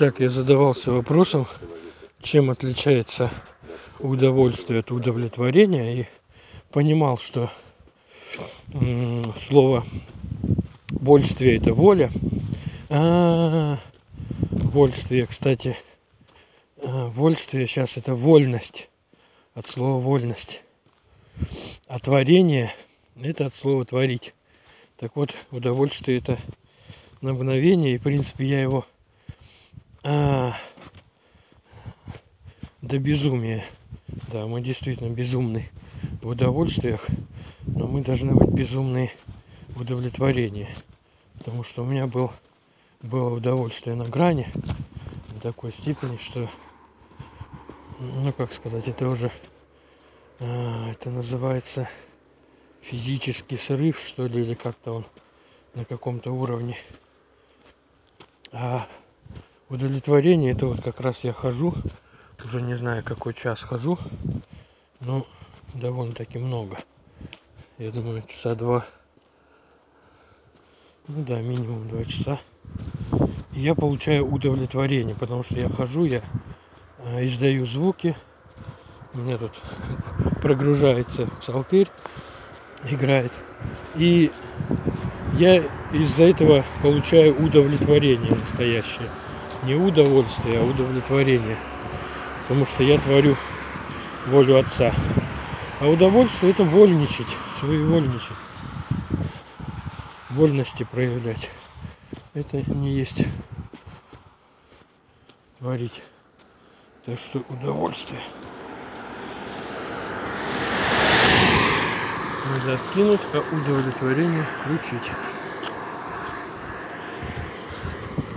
Итак, я задавался вопросом, чем отличается удовольствие от удовлетворения, и понимал, что слово «вольствие» — это воля. Вольствие, кстати, вольствие сейчас это вольность, от слова вольность. А творение это от слова творить. Так вот, удовольствие это на мгновение, и в принципе я его до безумия. Да, мы действительно безумны в удовольствиях, но мы должны быть безумны в удовлетворении. Потому что у меня было удовольствие на грани до такой степени, что, ну как сказать, это уже, это называется физический срыв, что ли, или как-то он на каком-то уровне. А удовлетворение — это вот как раз я хожу, уже не знаю какой час хожу, но довольно-таки много. Я думаю, часа 2. Ну да, минимум 2 часа. И я получаю удовлетворение, потому что я хожу, я издаю звуки, у меня тут прогружается псалтырь, играет. И я из-за этого получаю удовлетворение настоящее. Не удовольствие, а удовлетворение. Потому что я творю волю Отца. А удовольствие — это вольничать, своевольничать. Вольности проявлять. Это не есть творить. Так что удовольствие надо откинуть, а удовлетворение включить.